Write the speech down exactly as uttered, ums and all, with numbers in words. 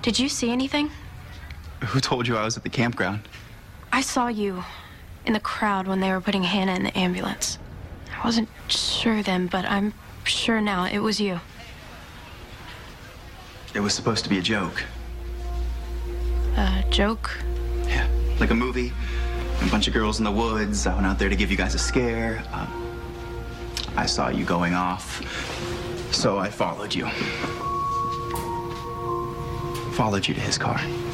Did you see anything? Who told you I was at the campground? I saw you in the crowd when they were putting Hannah in the ambulance. I wasn't sure then, but I'm sure now it was you. It was supposed to be a joke. A joke? Yeah, like a movie. A bunch of girls in the woods. I went out there to give you guys a scare. Um, I saw you going off, so I followed you. Followed you to his car.